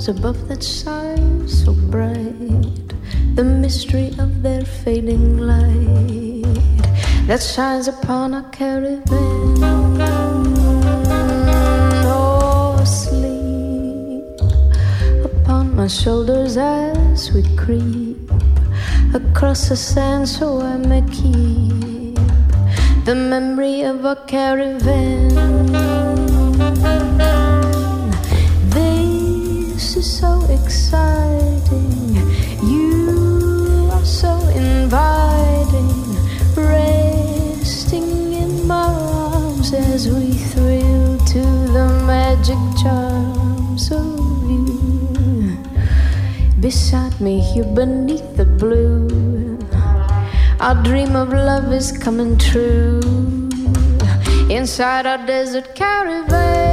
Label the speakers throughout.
Speaker 1: stars above that shine so bright, the mystery of their fading light that shines upon a caravan. Oh, sleep upon my shoulders as we creep across the sand, so I may keep the memory of a caravan. This is so exciting, you are so inviting, resting in my arms as we thrill to the magic charms of you. Beside me here beneath the blue, our dream of love is coming true inside our desert caravan.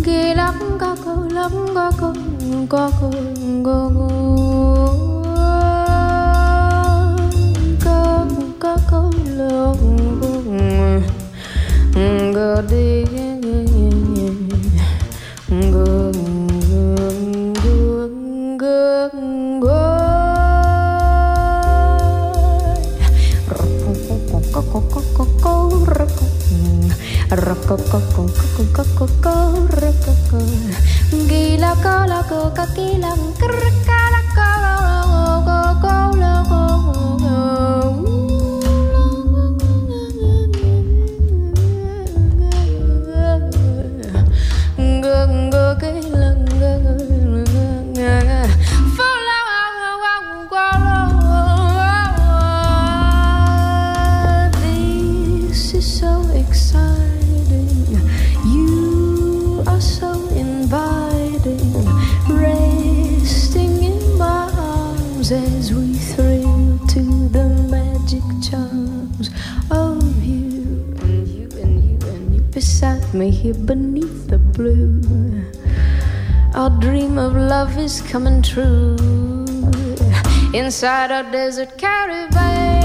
Speaker 1: As we thrill to the magic charms of you and you and you and you beside me here beneath the blue. Our dream of love is coming true inside our desert caravan.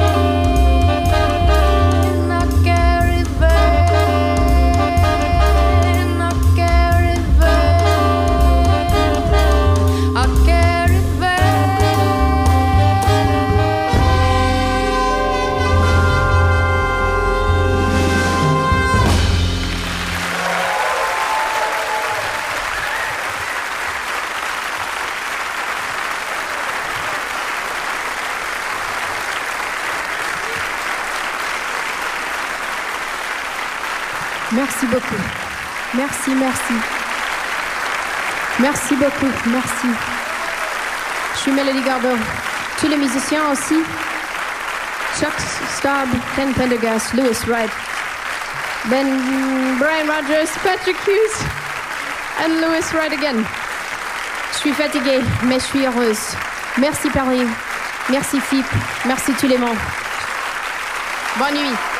Speaker 2: Merci beaucoup. Merci, merci. Merci beaucoup, merci. Je suis Melody Gardot. Tous les musiciens aussi. Chuck Staub, Ken Pendergast, Louis Wright, Brian Rogers, Patrick Hughes, and Louis Wright again. Je suis fatiguée, mais je suis heureuse. Merci Paris, merci FIP, merci tous les membres. Bonne nuit.